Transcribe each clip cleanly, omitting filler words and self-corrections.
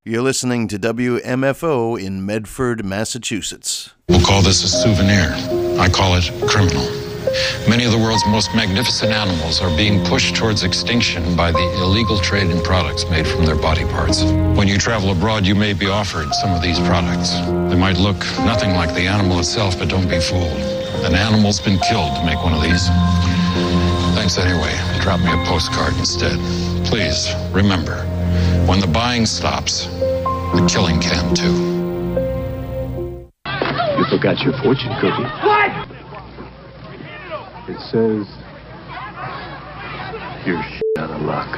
You're listening to WMFO in Medford, Massachusetts. We'll call this a souvenir. I call it criminal. Many of the world's most magnificent animals are being pushed towards extinction by the illegal trade in products made from their body parts. When you travel abroad, you may be offered some of these products. They might look nothing like the animal itself, but don't be fooled. An animal's been killed to make one of these. Thanks anyway. Drop me a postcard instead. Please, remember, when the buying stops, the killing can too. You forgot your fortune cookie. What? It says you're out of luck.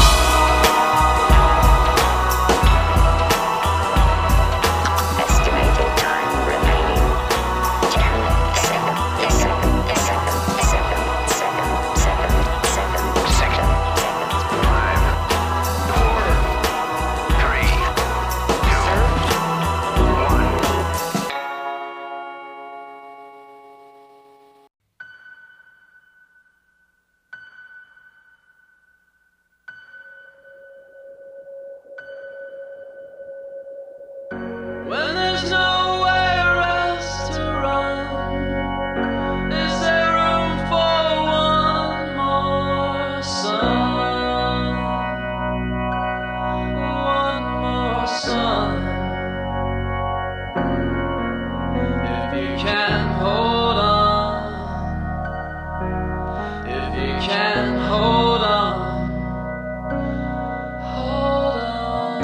Estimated time remaining 10 seconds. Second. 5, 4, 3, 2, 1. When there's nowhere else to run, is there room for one more sun? One more sun. If you can hold on, if you can hold on, hold on.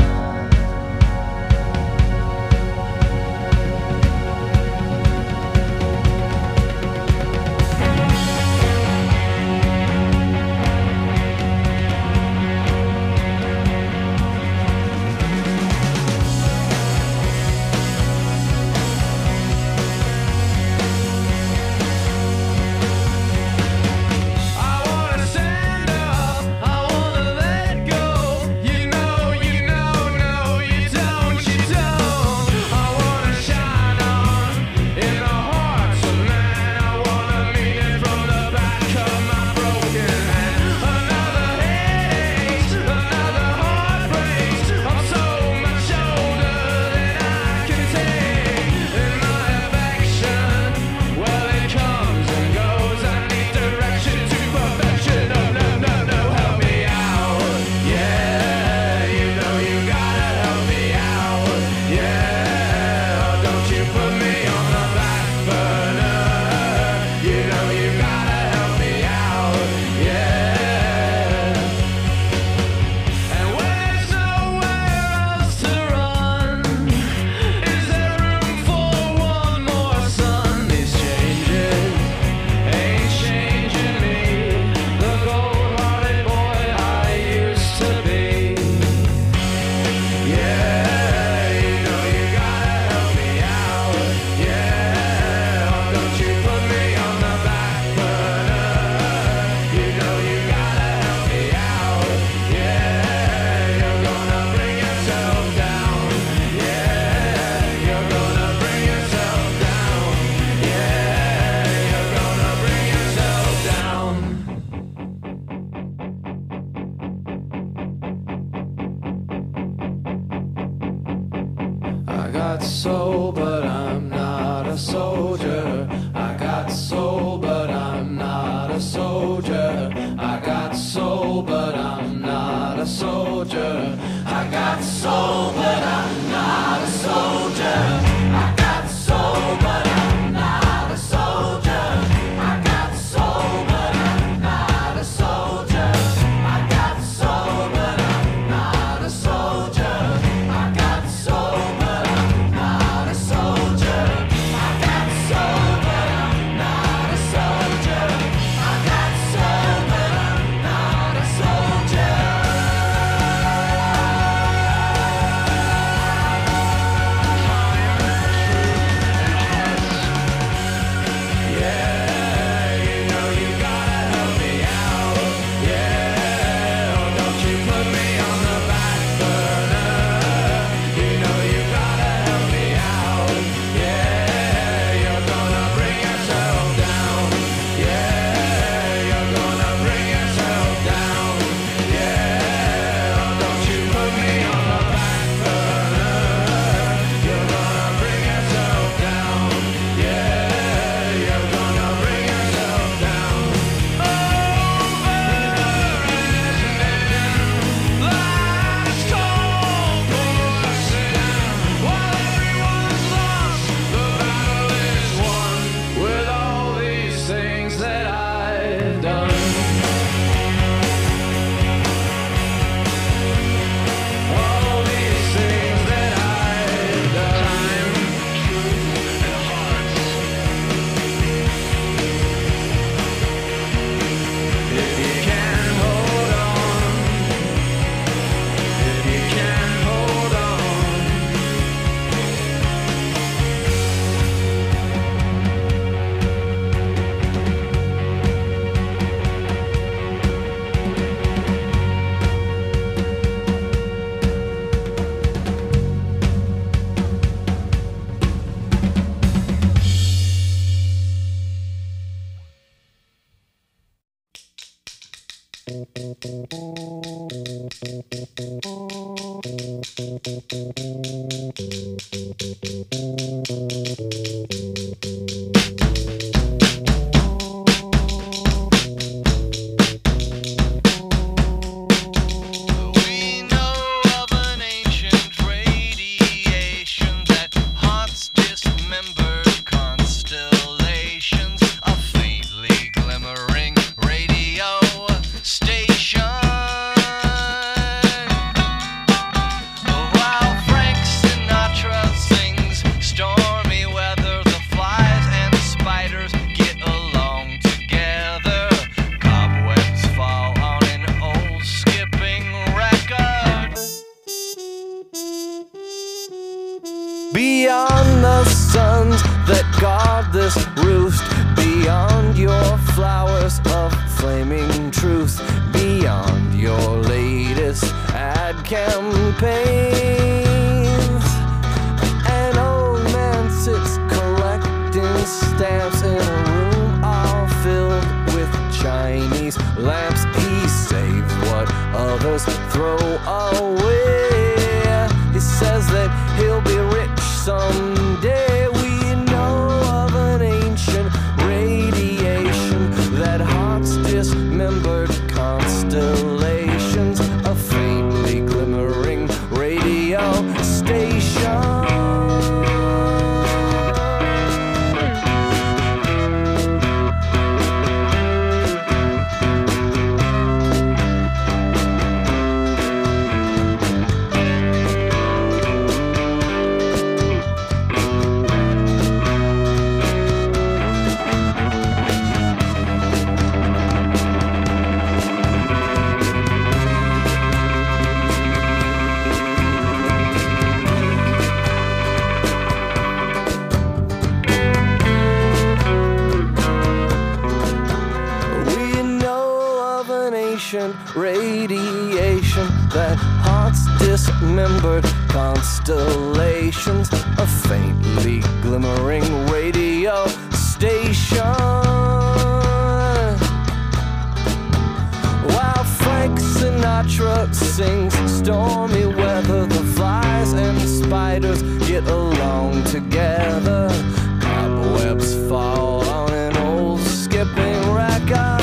I wanna stand up, I wanna let go. You know, no, you don't. I wanna shine on in the hearts of man. I wanna meet it from the back of my broken hand. Another headache, another heartbreak. I'm so much older than I can take. In my affection, well, it comes and goes. I need direction to perfection. No, help me out. Yeah, you know you gotta help me out. Yeah, don't you put me on the back burner. You know you gotta help me out. Yeah. And when there's nowhere else to run, is there room for one more sun? These changes ain't changing me, the cold-hearted boy I used to be. Yeah, you know you gotta help me out. Yeah, don't you put me on the back burner. You know you gotta help me out. Yeah, you're gonna bring yourself down. Yeah, you're gonna bring yourself down. Yeah, you're gonna bring yourself down. I got soul, but I'm not a soldier. I got soul, but I'm not a soldier. I got soul, but I'm not a soldier. I got soul, but I'm not a soldier. I got soul, but I'm not a soldier. I got soul, but I'm not a soldier. I got soul, but I'm not a soldier. I got soul, but I'm not a soldier. I got soul, but I'm not a soldier. I got soul, but I'm not a soldier. We know of an ancient radiation that haunts dismembered constellations, a faintly glimmering radio station. While Frank Sinatra sings stormy weather, the flies and spiders get along together. Cobwebs fall on an old skipping record. Beyond the suns that guard this roost, beyond your flowers of flaming truth, beyond your latest ad campaigns, an old man sits collecting stamps in a room all filled with Chinese lamps. He saves what others throw away. He says that he'll be rich someday. We know of an ancient radiation that haunts dismembered constellations, a faintly glimmering radio station. Radiation that haunts dismembered constellations, a faintly glimmering radio station. While Frank Sinatra sings stormy weather, the flies and spiders get along together. Cobwebs fall on an old skipping record.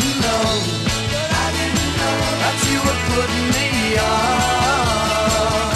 Putting me on.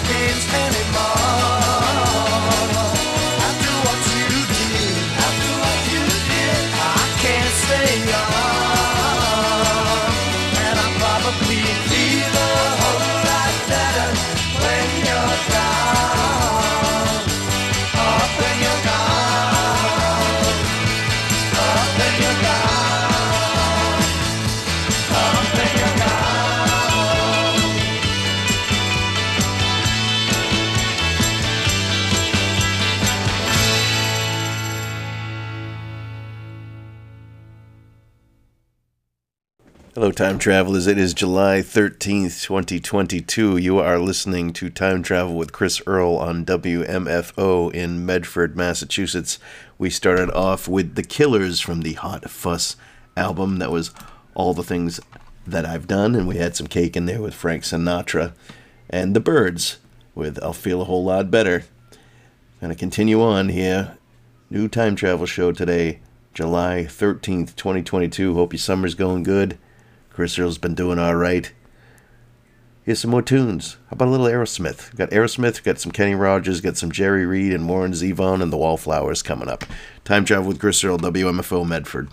games anymore. After what you did, I can't stay on. And I probably feel a whole lot better when you're gone. Up when you're gone. Up when you're gone. Up when you're gone. Hello, time travelers. It is July 13th, 2022. You are listening to Time Travel with Chris Earl on WMFO in Medford, Massachusetts. We started off with The Killers from the Hot Fuss album. That was All the Things That I've Done, and we had some cake in there with Frank Sinatra. And The Byrds with I'll Feel a Whole Lot Better. Going to continue on here. New time travel show today, July 13th, 2022. Hope your summer's going good. Chris Earl's been doing all right. Here's some more tunes. How about a little Aerosmith? We've got Aerosmith, we've got some Kenny Rogers, got some Jerry Reed and Warren Zevon and the Wallflowers coming up. Time travel with Chris Earl, WMFO Medford.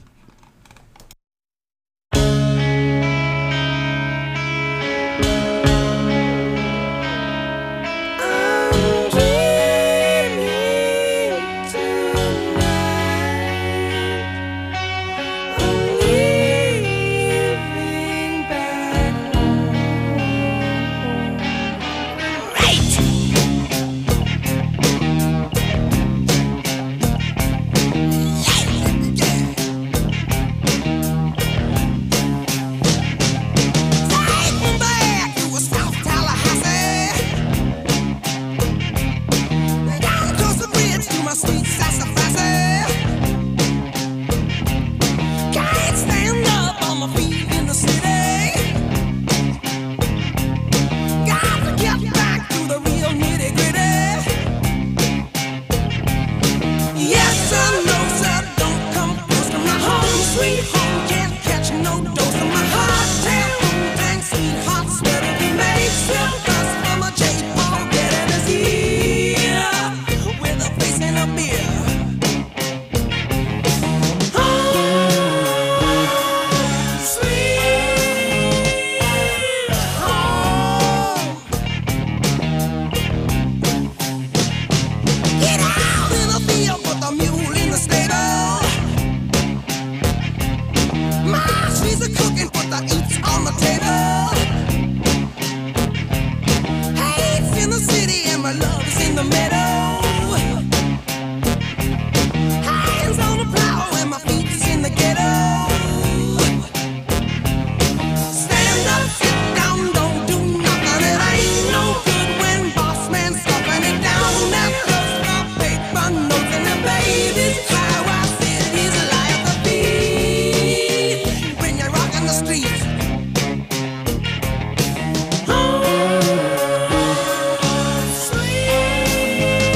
Sweet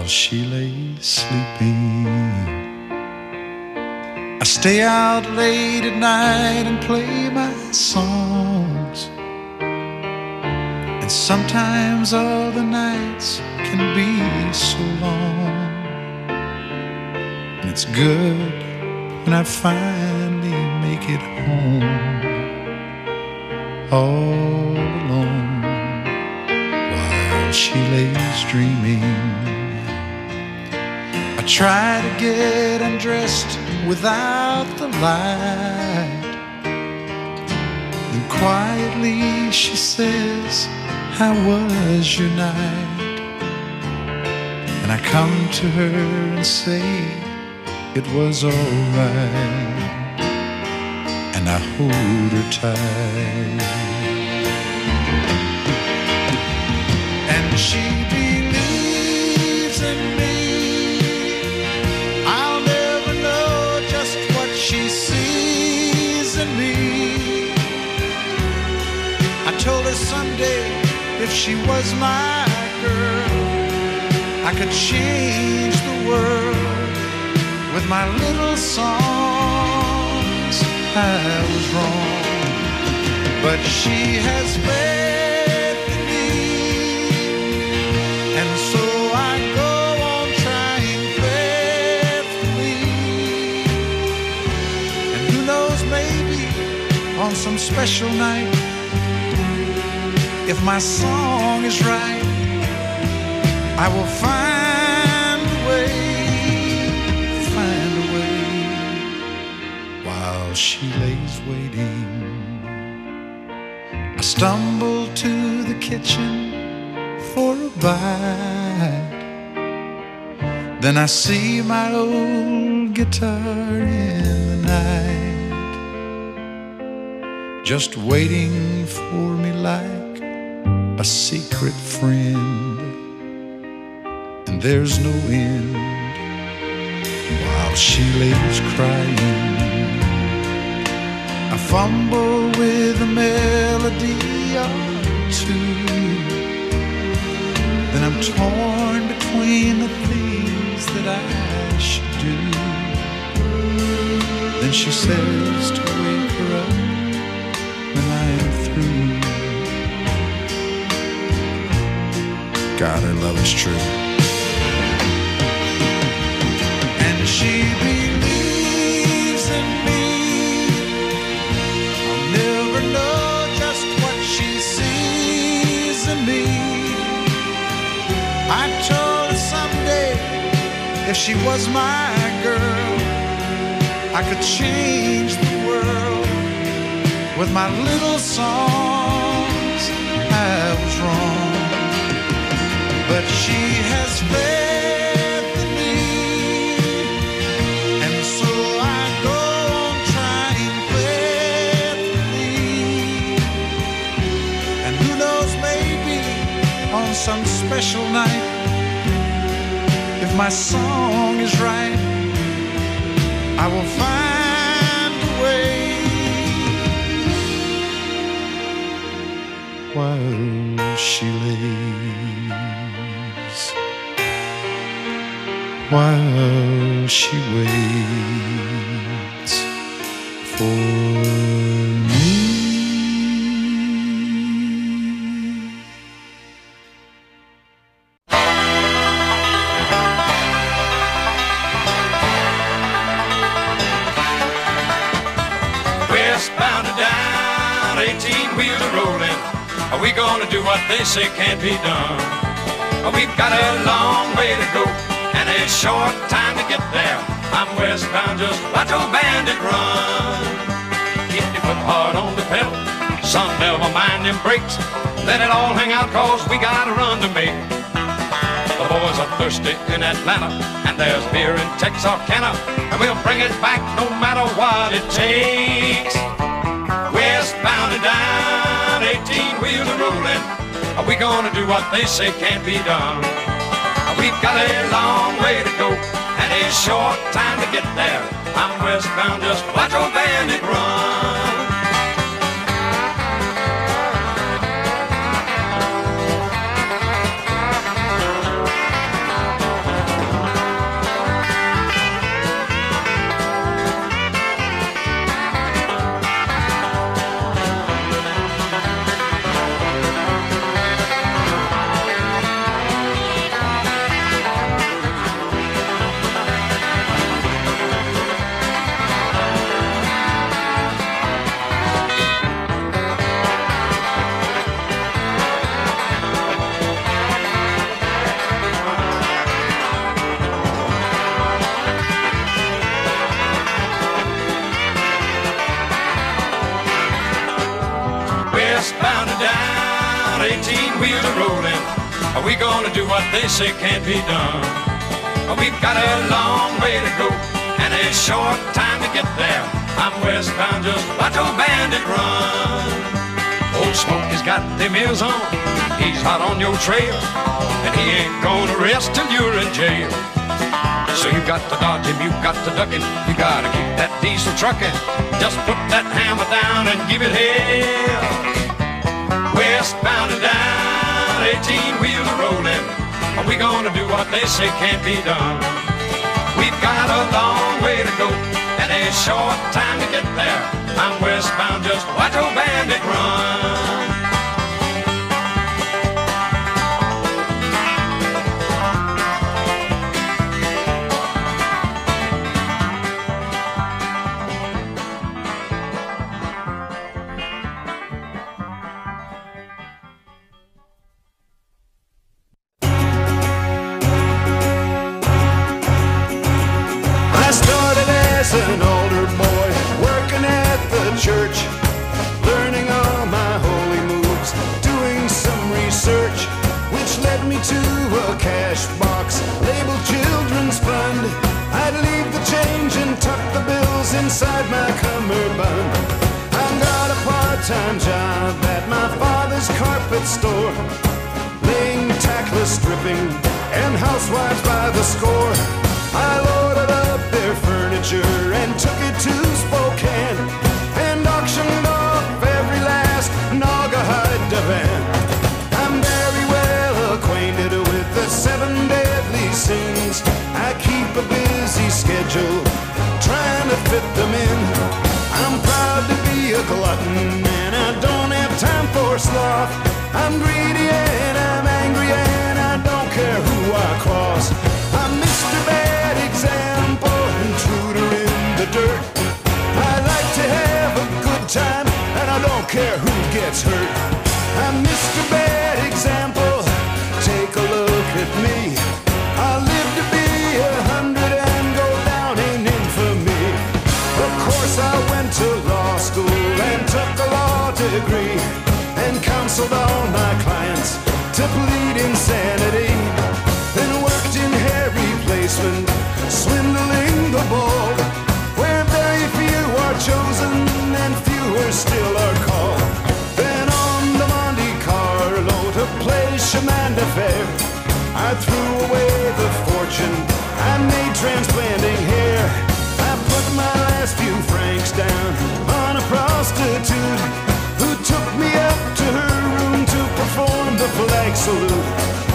she lays sleeping. I stay out late at night and play my songs, and sometimes all the nights can be so long. And it's good when I finally make it home, all alone, while she lays dreaming. I try to get undressed without the light, then quietly she says, "How was your night?" And I come to her and say, "It was all right," and I hold her tight. And she believes in me. I'll never know just what she sees in me. I told her someday if she was my girl, I could change the world with my little songs. I was wrong, but she has faith in me, and so I go on trying faithfully. And who knows, maybe on some special night, if my song is right, I will find a way, while she lays waiting. I stumble to the kitchen for a bite, then I see my old guitar in the night, just waiting for me like a secret friend. And there's no end while she lays crying. I fumble with a melody or two, then I'm torn between the things that I should do. Then she says to wake her up when I am through. God, her love is true. And she believes in me. I'll never know just what she sees in me. I told her someday if she was my girl, I could change the world with my little songs. I was wrong, but she has faith in me, and so I go on trying faithfully. And who knows, maybe on some special night, if my song is right, I will find a way, while she lays, while she waits for me. Westbound and down, 18-wheeler rolling. Are we gonna do what they say can't be done? We've got a long way to go and a short time to get there. I'm westbound, just watch old bandit run. Keep your foot hard on the pedal, son, never mind them brakes. Let it all hang out, cause we got a run to make. The boys are thirsty in Atlanta, and there's beer in Texarkana, and we'll bring it back no matter what it takes. Westbound and down, 18-wheeler rolling. Are we gonna do what they say can't be done? We've got a long way to go and a short time to get there. I'm westbound, just watch old bandit run. We gonna do what they say can't be done. We've got a long way to go and a short time to get there. I'm westbound, just watch old bandit run. Old Smokey's got them ears on, he's hot on your trail, and he ain't gonna rest till you're in jail. So you got to dodge him, you got to duck him, you gotta keep that diesel trucking. Just put that hammer down and give it hell. Westbound and down, 18-wheeler rolling. We gonna do what they say can't be done. We've got a long way to go and a short time to get there. I'm westbound, just watch old bandit run. I started as an older boy, working at the church, learning all my holy moves, doing some research, which led me to a cash box labeled Children's Fund. I'd leave the change and tuck the bills inside my cummerbund. I got a part-time job at my father's carpet store, laying tackless stripping and housewives by the score. I loaded up their furniture and took it to Spokane and auctioned off every last Naugahyde divan. I'm very well acquainted with the 7 deadly sins. I keep a busy schedule trying to fit them in. I'm proud to be a glutton and I don't have time for sloth. I'm greedy and I'm angry and I don't care who I cross. I'm Mr. Bad Example, intruder in the dirt. I like to have a good time and I don't care who gets hurt. I'm Mr. Bad Example, take a look at me. I live to be 100 and go down in infamy. Of course I went to law school and took a law degree and counseled all my clients to plead insanity. Then worked in hair replacement, swindling the bold, where very few are chosen and fewer still are called. Then on the Monte Carlo to play chemin de fer, I threw away the fortune I made transplanting hair. I put my last few francs down on a prostitute who took me up to her room to perform the flag salute.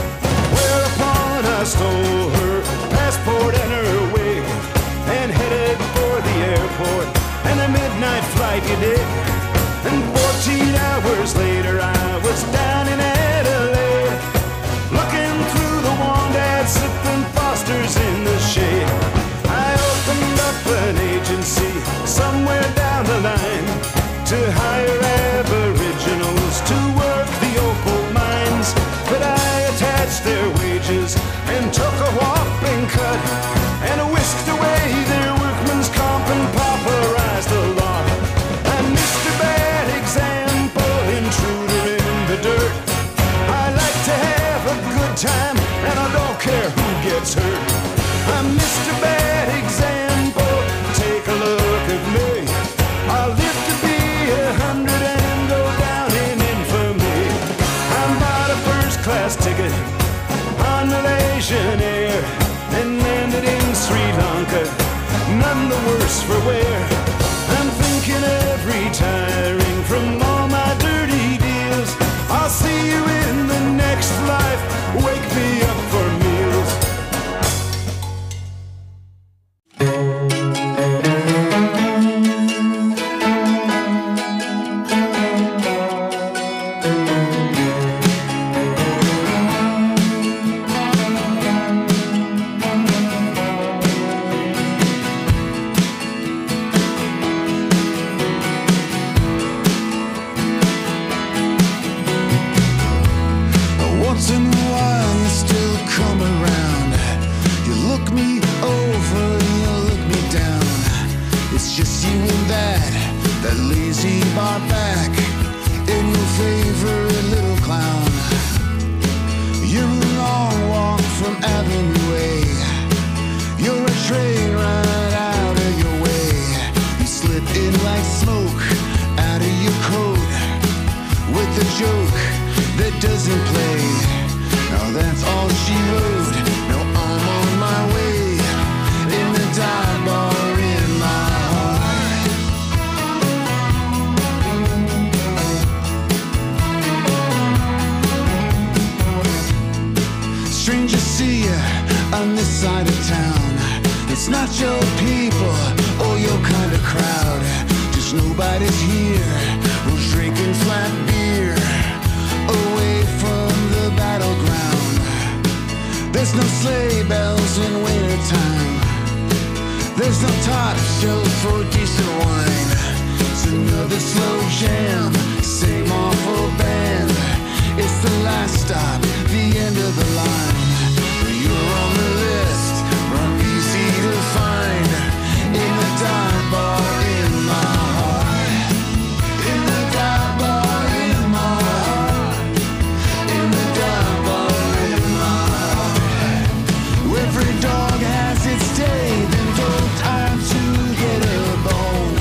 Whereupon I stole her passport and her wig and headed for the airport and a midnight flight you did. And 14 hours later I was down in Adelaide, looking through the Wandad sipping Fosters in the shade. I opened up an agency somewhere down the line to hire aboriginals to work the opal mines, but I attached their wages and took a whopping cut and whisked away their workman's comp and pauperized the lot. I'm Mr. Bad Example, intruder in the dirt. I like to have a good time and I don't care who gets hurt. I'm Mr. Bad Example, take a look at me. I live to be 100 and go down in infamy. I bought a first-class ticket on Malaysian Air and landed in Sri Lanka, none the worse for wear. I'm thinking of retiring from all my dirty deals. I'll see you in the next life, wake me up for meals. Once in a while you still come around. You look me over, you look me down. It's just you and that lazy bar back in your favorite little clown. You're doesn't play. Now that's all she wrote. Now I'm on my way in the dive bar in my heart. Strangers see you on this side of town. It's not your people or your kind of crowd. Just nobody's here who's drinking flat beer away from the battleground. There's no sleigh bells in wintertime. There's no top shelf for decent wine. It's another slow jam, same awful band. It's the last stop, the end of the line. You're on the list, run easy to find. In the dive bar in my heart. In the dive bar in my heart. In the dive bar in my heart. Every dog has its day, then no time to get a bone.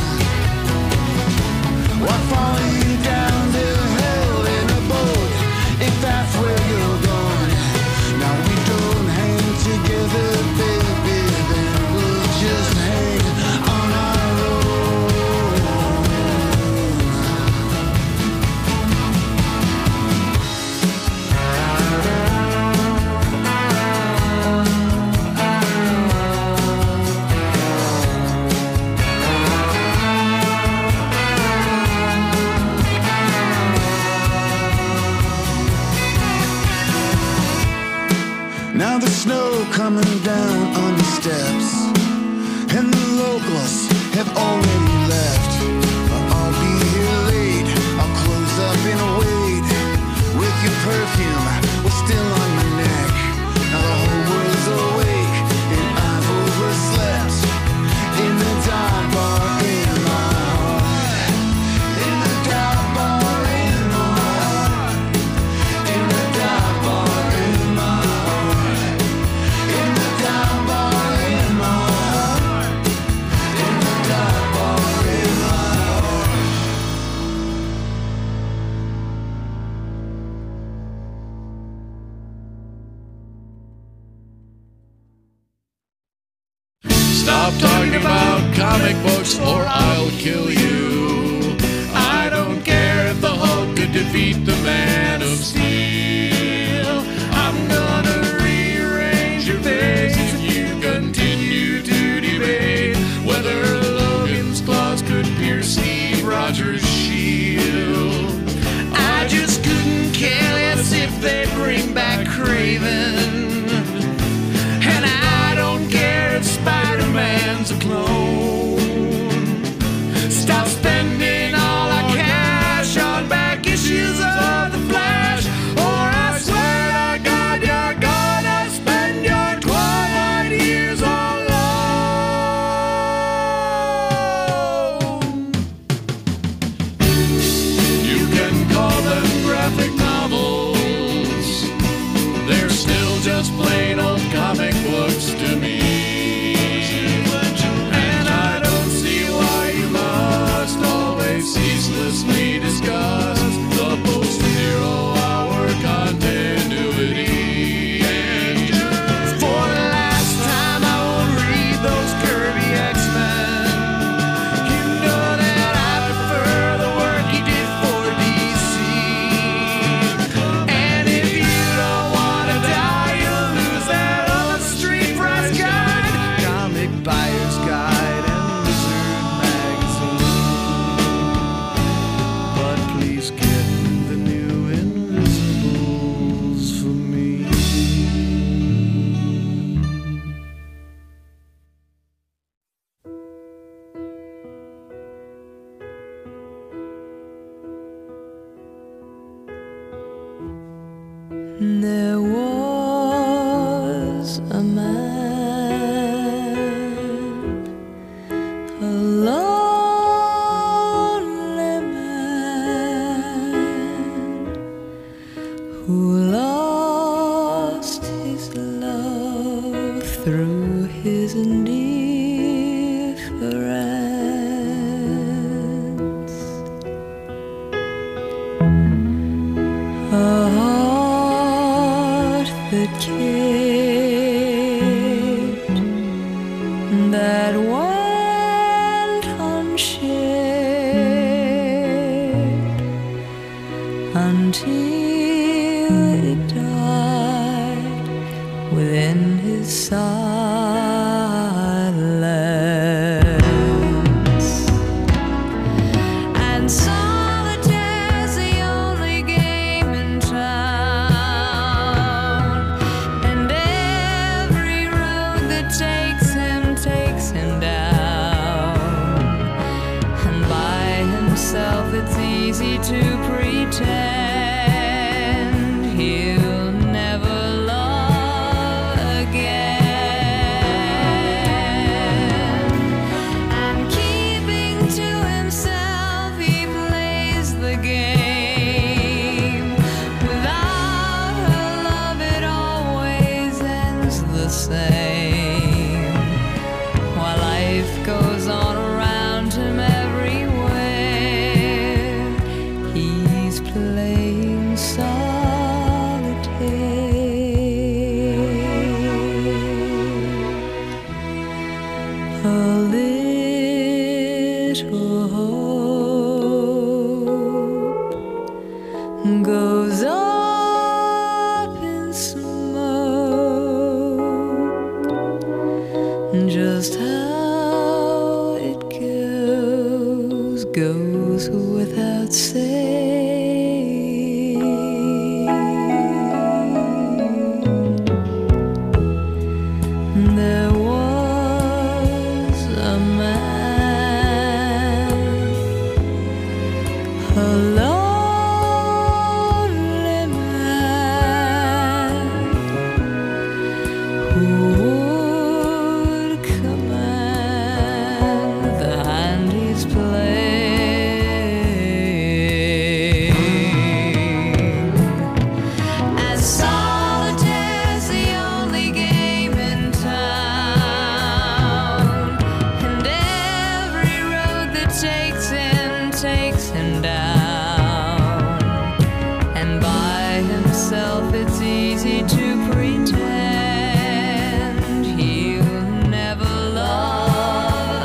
Why follow you down the hill in a boat if that's where you're going? Now we don't hang together, baby, then we'll just hang on our own. Now the snow coming down on the steps, and the locals have already left. I'll be here late, I'll close up and wait. With your perfume, we're still on my neck. Now the whole world's awake, and I've overslept. In the dive bar in my heart. In the dive bar in my heart. In the dive bar in my heart. In the dive bar in my heart. In the dive bar in my heart. Stop talking about comic books or I'll kill you. I don't care if the Hulk could defeat the Man of Steel. I'm gonna rearrange your face if you continue to debate whether Logan's claws could pierce Steve Rogers' shield. I just couldn't care less if they bring back Kraven. And I don't care if Spider-Man's a clone. Stop spending all our cash on back issues of The Flash, or I swear to God you're gonna spend your twilight years alone. You can call them graphic novels. They're still just plain old comic books to me. And I don't see why you must always ceaselessly discuss the post-zero-hour continuity. For the last time, I won't read those Kirby X-Men. You know that I prefer the work he did for DC. And if you don't wanna die, you'll lose that old Street Price Guide, Comic Buyer's Guide, and Wizard Magazine. But please get the new Invisibles for me. There was a man, a lonely man, who lost his love through his indifference. A the kid that went unshared until it died within his silence. And solitaire's the only game in town, and every road that takes him down. And by himself it's easy to pretend he'll never love again. And keeping to himself he plays the game. Without her love it always ends the same. While life goes on around him everywhere, he's playing solitaire. A little hope goes up in smoke. Just how it goes without saying. There was a man, a lonely man, who would command the hand he's playing. As solitaire's the only game in town, and every road that takes him down. And by himself it's easy to pretend he'll never love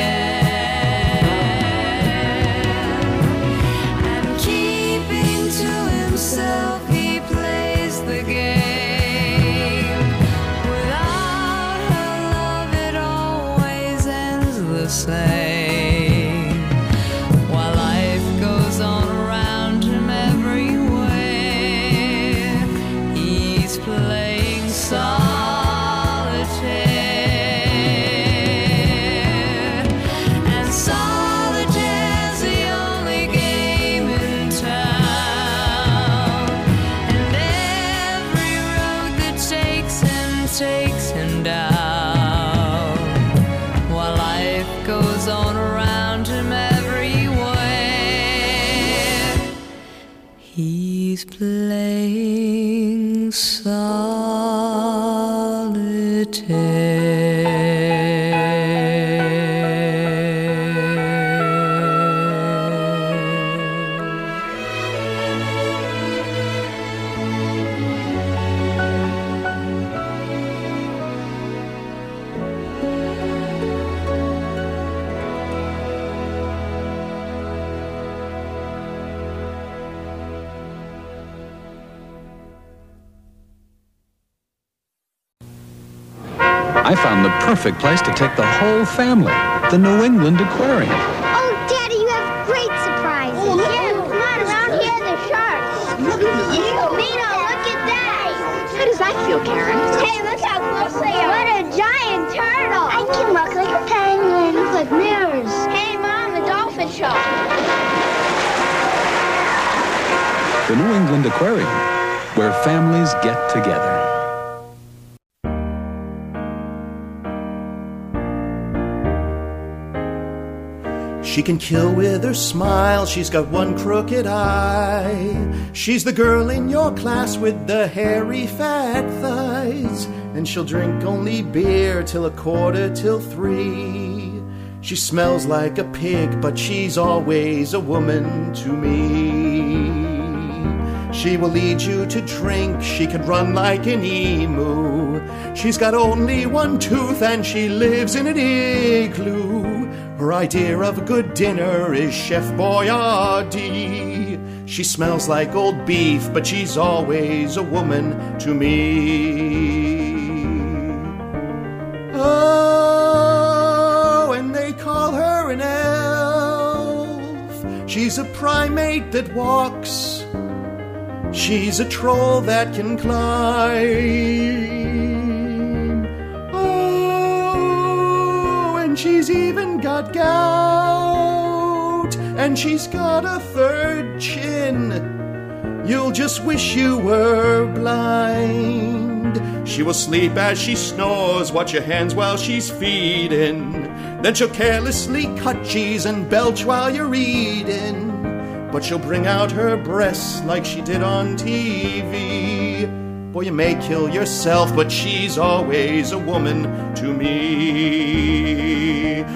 again. And keeping to himself he plays the game. Without her love it always ends the same. While life goes on around him everywhere, he's playing solitaire. And solitaire's the only game in town, and every road that takes him down. While life goes on around him everywhere, he's playing I found the perfect place to take the whole family, the New England Aquarium. Oh, Daddy, you have great surprises. Oh, look. Yeah, come on, around here, there's sharks. Look at you. Nina, look at that. How does that feel, Karen? Hey, look how close they are. What a giant turtle. I can look like a penguin. Look like mirrors. Hey, Mom, the dolphin show. The New England Aquarium, where families get together. She can kill with her smile, she's got one crooked eye. She's the girl in your class with the hairy fat thighs. And she'll drink only beer till 3:15. She smells like a pig, but she's always a woman to me. She will lead you to drink, she can run like an emu. She's got only one tooth and she lives in an igloo. Her idea of a good dinner is Chef Boyardee. She smells like old beef, but she's always a woman to me. Oh, and they call her an elf. She's a primate that walks. She's a troll that can climb. Oh, and she's even got gout. And she's got a third chin. You'll just wish you were blind. She will sleep as she snores, watch your hands while she's feeding. Then she'll carelessly cut cheese and belch while you're eating. But she'll bring out her breasts like she did on TV. Boy, you may kill yourself, but she's always a woman to me.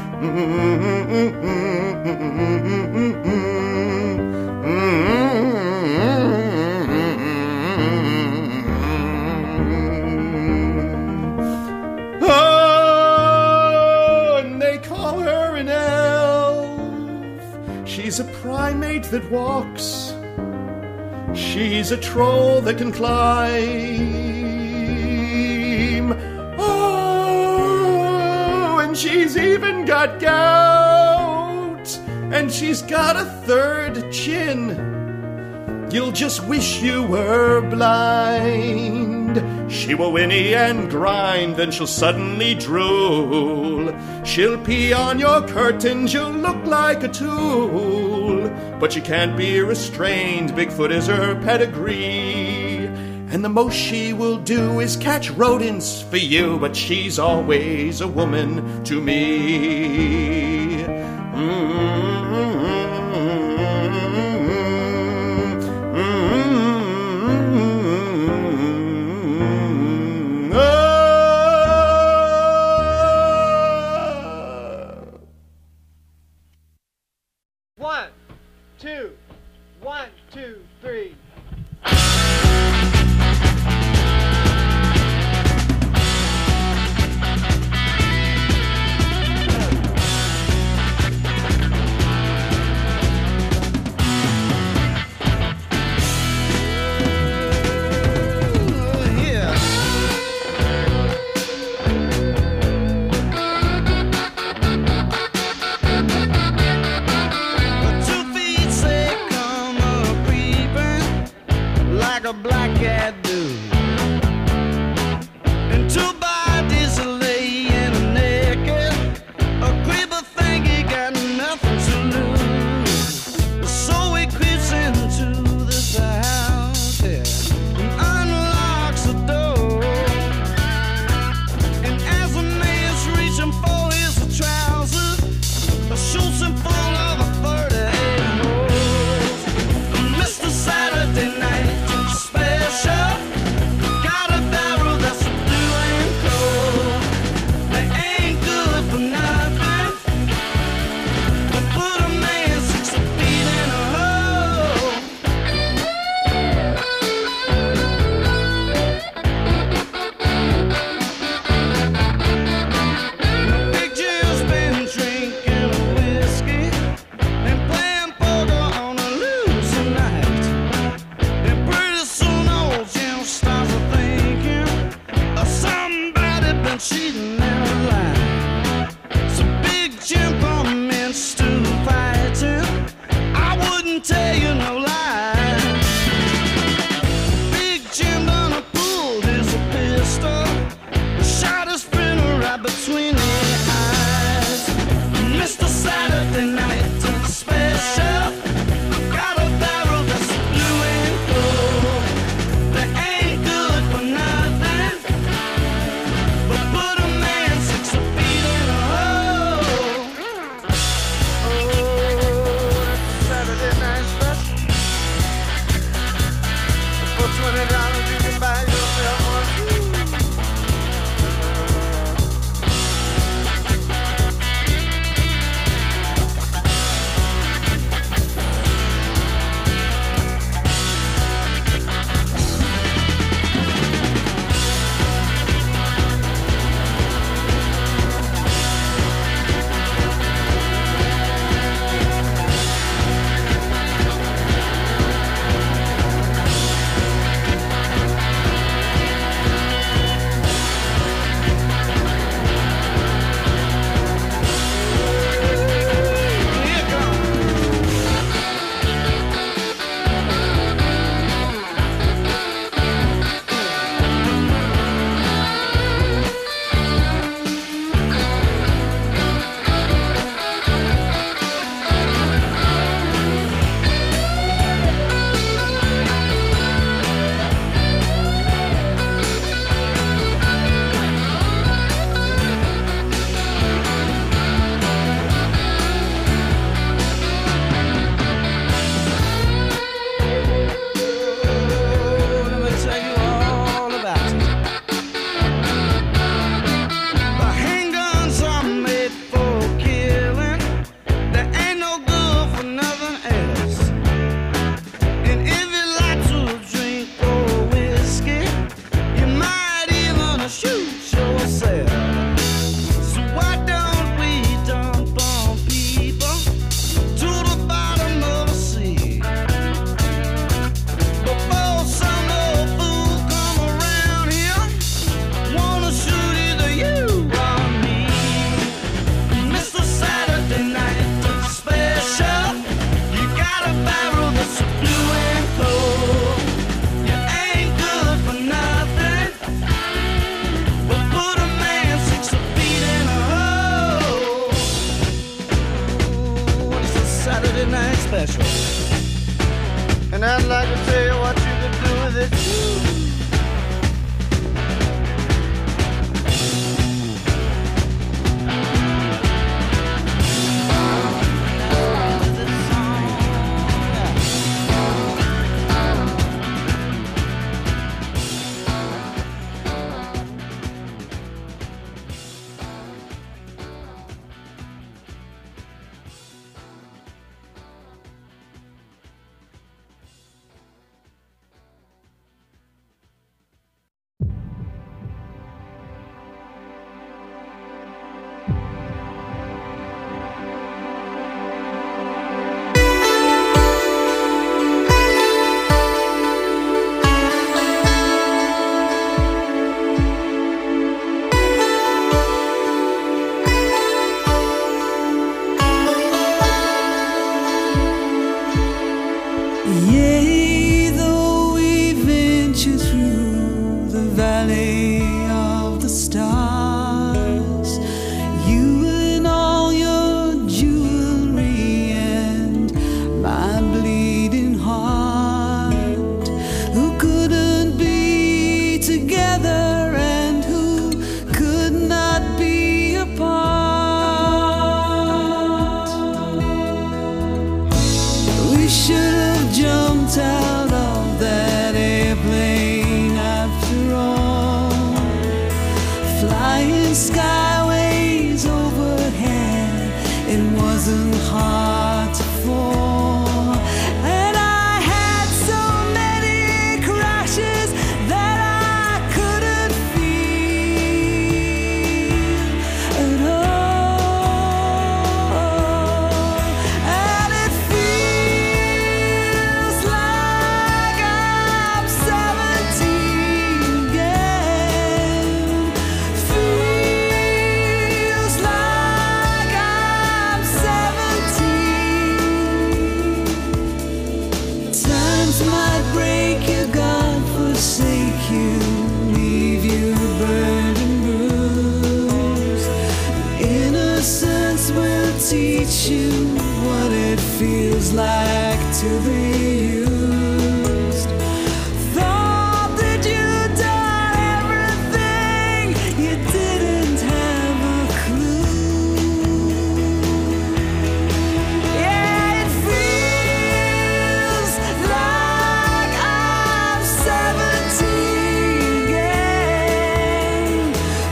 Oh, and they call her an elf. She's a primate that walks. She's a troll that can climb. Oh, and she's even got gout. And she's got a third chin. You'll just wish you were blind. She will whinny and grind, then she'll suddenly drool. She'll pee on your curtains, you'll look like a tool. But she can't be restrained, Bigfoot is her pedigree. And the most she will do is catch rodents for you, but she's always a woman to me. One, two, three. stars. You and all your jewelry and my bleeding heart, who couldn't be together and who could not be apart. We should have jumped out of that airplane after all, flying skyways overhead. It wasn't hard to fall, and I had so many crashes that I couldn't feel at all. And it feels like I'm 17 again. Feels like I'm 17. Times might break you, God forsake you, leave you burned and bruised. Innocence will teach you what it feels like to be used. Thought that you'd done everything, you didn't have a clue. Yeah, it feels like I'm 17 again.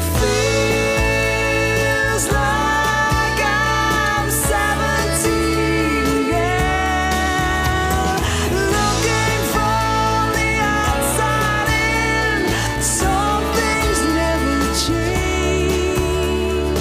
Feels like I'm 17 again. Looking from the outside in, some things never change.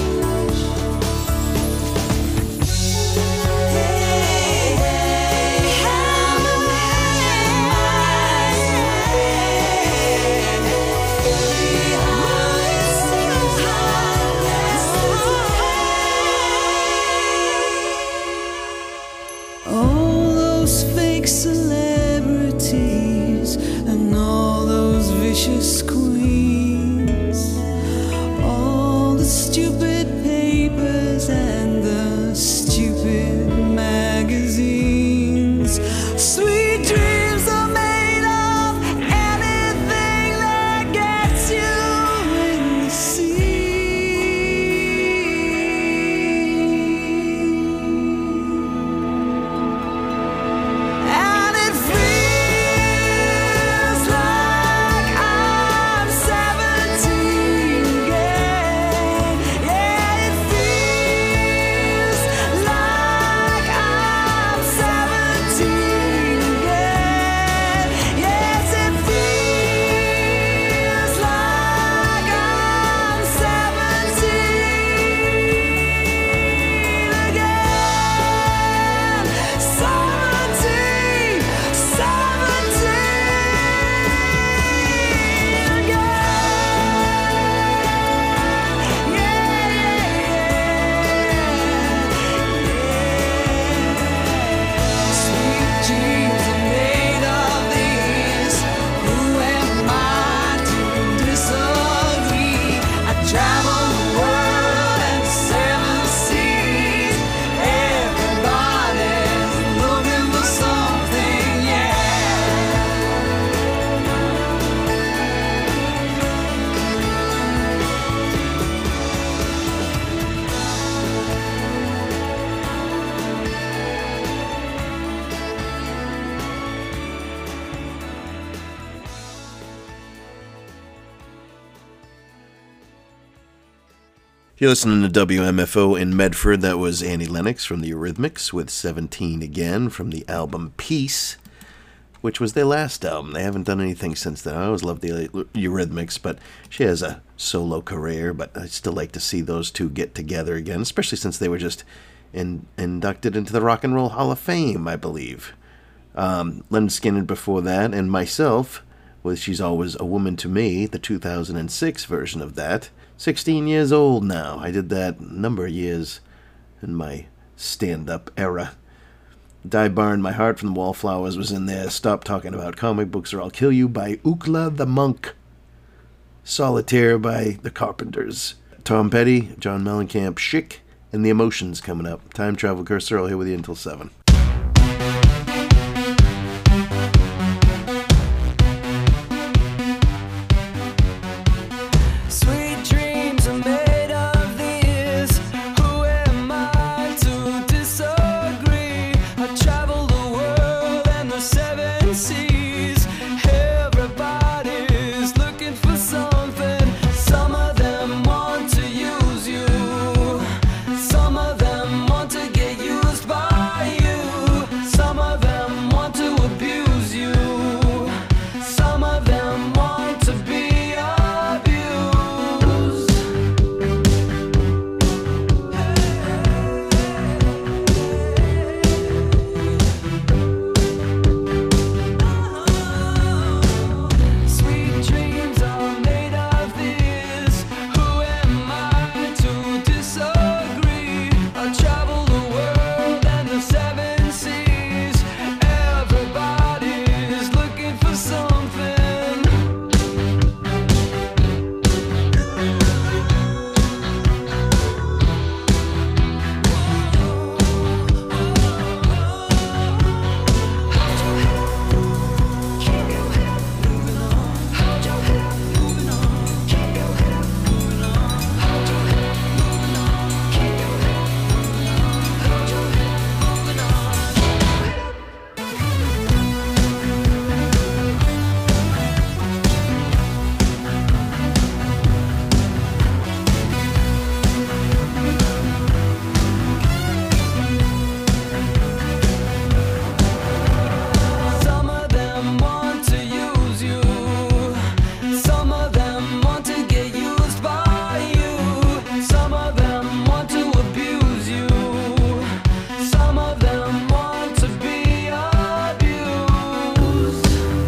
All those fake celebrities and all those vicious queens, all the stupid papers and the stupid magazines. Sweet dreams are made of anything that gets you in the sea. And it feels like I'm 17 again. Yeah, it feels like I'm 17 again. Yes, it feels like I'm 17 again. 17, 17 again. Sweet dreams are made of these. Who am I to disagree? I travel the world and 7 seas. Everybody's looking for something, yeah. You're listening to WMFO in Medford. That was Annie Lennox from the Eurythmics with 17 Again from the album Peace, which was their last album. They haven't done anything since then. I always loved the Eurythmics, but she has a solo career, but I'd still like to see those two get together again, especially since they were just inducted into the Rock and Roll Hall of Fame, I believe. Lynyrd Skynyrd before that, and myself with She's Always a Woman to Me, the 2006 version of that. 16 years old now. I did that a number of years in my stand-up era. Die Barn, My Heart from the Wallflowers was in there. Stop Talking About Comic Books or I'll Kill You by Ookla the Monk. Solitaire by the Carpenters. Tom Petty, John Mellencamp, Chic, and The Emotions coming up. Time Travel, Chris Earl here with you until 7. Sweet dreams are made of these. Who am I to disagree? I travel the world and the 7 seas. Everybody's looking for something. Some of them want to use you. Some of them want to get used by you. Some of them want to abuse you. Some of them want to be abused. Sweet dreams are made of this. Who am I to disagree? I travel the world and the 7 seas. Everybody's looking for something. Some of them want to use you. Some of them want to get used by you. Some of them want to abuse you. Some of them want to be abused.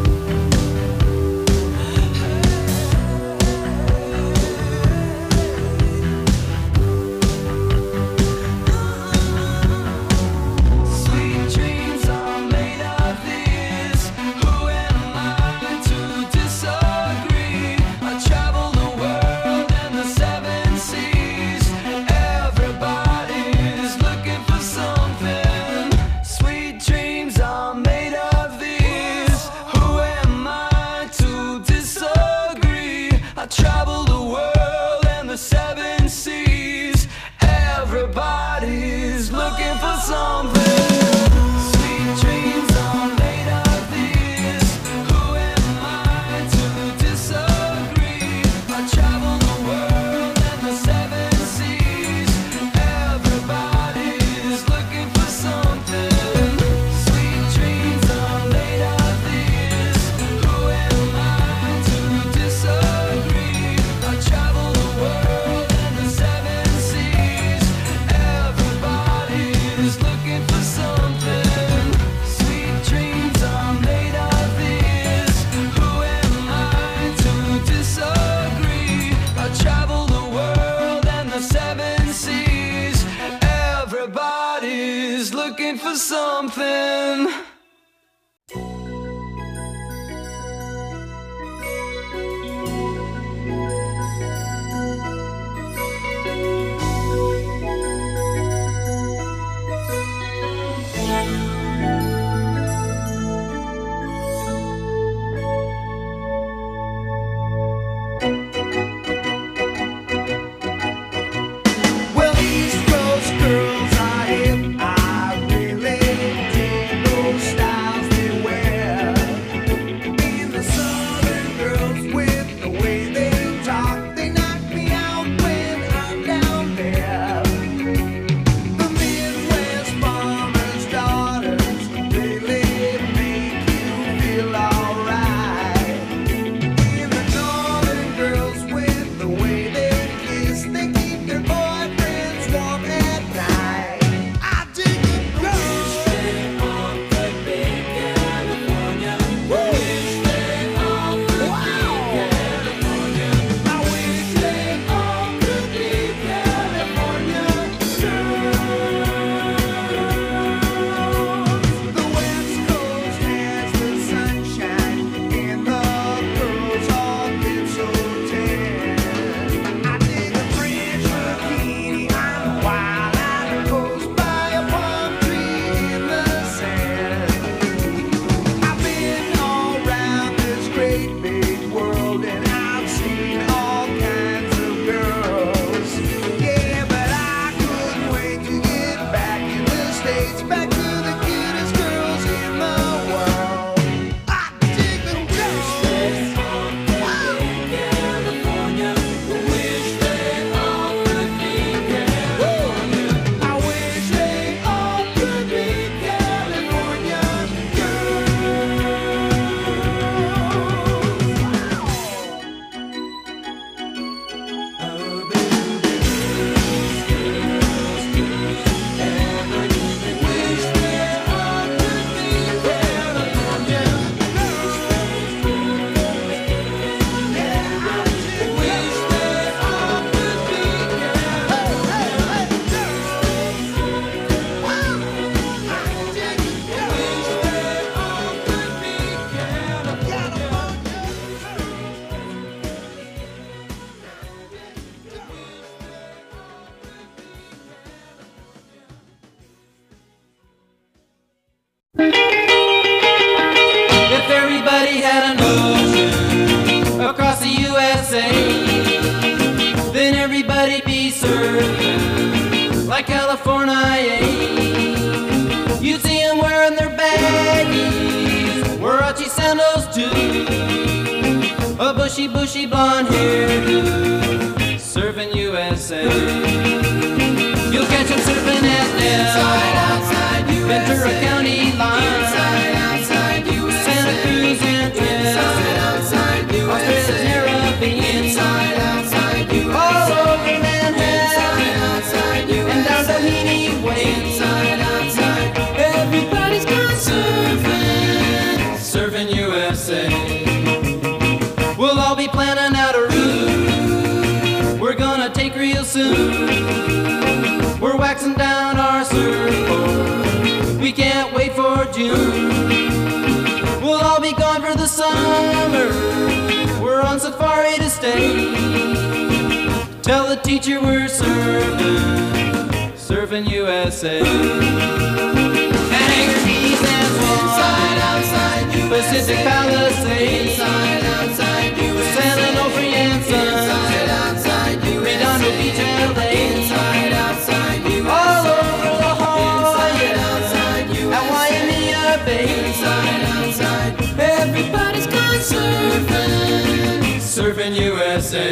Sweet dreams are made of this. Who am I to disagree? I travel the world and the 7 seas. Everybody's looking for something. Sweet dreams are made of these. Who am I to disagree? I travel the world and the 7 seas. Everybody's looking for something. Sweet dreams are made of these. Who am I to disagree? I travel the world and the 7 seas. Everybody's looking for something. Sweet dreams are made of these. Who am I to disagree? I travel the world and the 7 seas. Everybody's looking for something. Sweet dreams are made of these. Who am I to disagree? I travel the world and the 7 seas. Everybody's looking for something. Well, East Coast girls are hip. I really dig those California. You see them wearing their baggies, Warachi sandals too, a bushy blonde hairdo, serving USA. You'll catch them surfing at the Ventura County line, Santa Cruz entrance, Australia's Caribbean, all over Manhattan, and down Doheny Way. Everybody's gone surfing USA. We'll all be planning out a route we're gonna take real soon. We're waxing down our surfboard, we can't wait for June. We'll all be gone for the summer, we're on safari to stay. Tell the teacher we're surfing USA. Hangar Keys and Swan, Pacific Palisades, San Onofre and Sun, Redondo Beach, LA, all over La Jolla, at Waimea Bay. Everybody's gone surfing USA.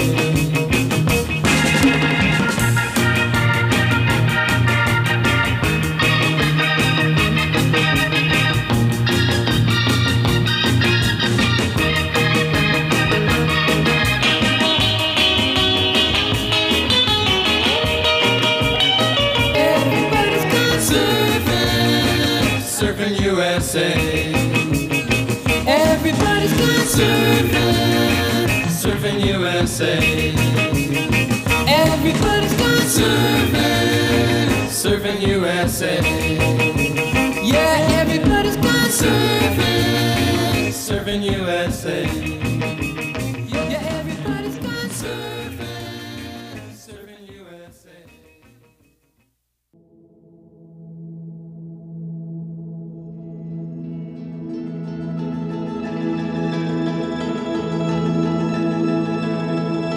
Surfing USA. Everybody's gone surfing USA. Everybody's gone surfing USA. Yeah, everybody's gone surfing USA.